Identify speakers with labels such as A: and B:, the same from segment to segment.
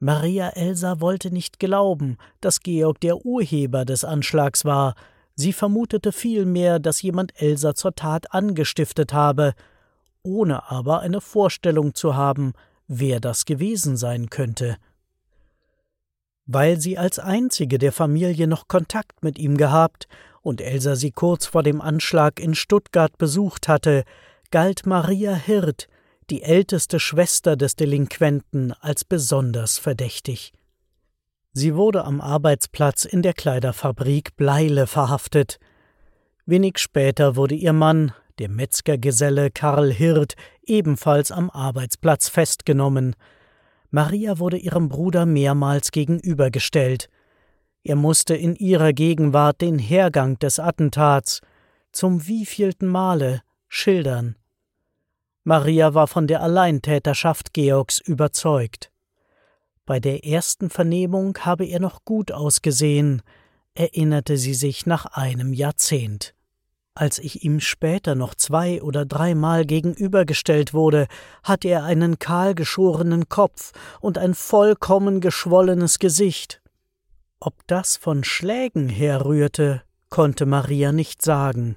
A: Maria Elsa wollte nicht glauben, dass Georg der Urheber des Anschlags war. Sie vermutete vielmehr, dass jemand Elsa zur Tat angestiftet habe, ohne aber eine Vorstellung zu haben, wer das gewesen sein könnte. Weil sie als einzige der Familie noch Kontakt mit ihm gehabt und Elsa sie kurz vor dem Anschlag in Stuttgart besucht hatte, galt Maria Hirt, die älteste Schwester des Delinquenten, als besonders verdächtig. Sie wurde am Arbeitsplatz in der Kleiderfabrik Bleile verhaftet. Wenig später wurde ihr Mann, der Metzgergeselle Karl Hirt, ebenfalls am Arbeitsplatz festgenommen. Maria wurde ihrem Bruder mehrmals gegenübergestellt. Er musste in ihrer Gegenwart den Hergang des Attentats, zum wievielten Male, schildern. Maria war von der Alleintäterschaft Georgs überzeugt. Bei der ersten Vernehmung habe er noch gut ausgesehen, erinnerte sie sich nach einem Jahrzehnt. Als ich ihm später noch 2- oder 3-mal gegenübergestellt wurde, hatte er einen kahlgeschorenen Kopf und ein vollkommen geschwollenes Gesicht. Ob das von Schlägen herrührte, konnte Maria nicht sagen.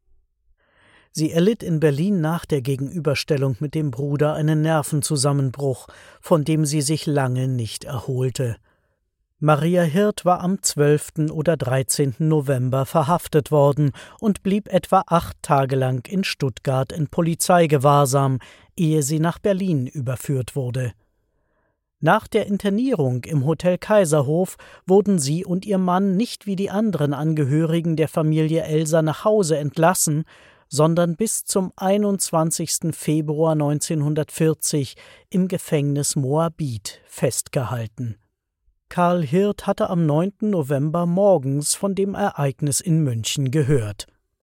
A: Sie erlitt in Berlin nach der Gegenüberstellung mit dem Bruder einen Nervenzusammenbruch, von dem sie sich lange nicht erholte. Maria Hirt war am 12. oder 13. November verhaftet worden und blieb etwa 8 Tage lang in Stuttgart in Polizeigewahrsam, ehe sie nach Berlin überführt wurde. Nach der Internierung im Hotel Kaiserhof wurden sie und ihr Mann nicht wie die anderen Angehörigen der Familie Elsa nach Hause entlassen, sondern bis zum 21. Februar 1940 im Gefängnis Moabit festgehalten. Karl Hirt hatte am 9. November morgens von dem Ereignis in München gehört.